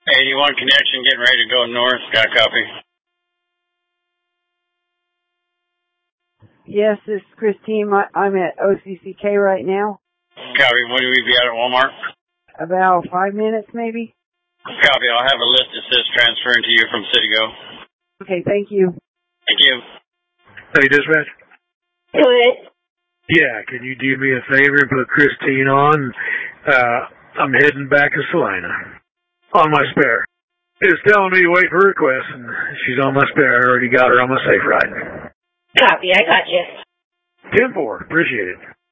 81 connection, getting ready to go north. Got a copy? Yes, this is Christine. I'm at OCCK right now. Copy. When do we be out at Walmart? About 5 minutes, maybe. Copy. I'll have a list that says transferring to you from CityGo. Okay, thank you. Thank you. Hey, dispatch. Go ahead. Yeah, can you do me a favor and put Christine on? I'm heading back to Salina. On my spare. It's telling me to wait for requests, and she's on my spare. I already got her on my safe ride. Copy, I got you. 10-4. Appreciate it.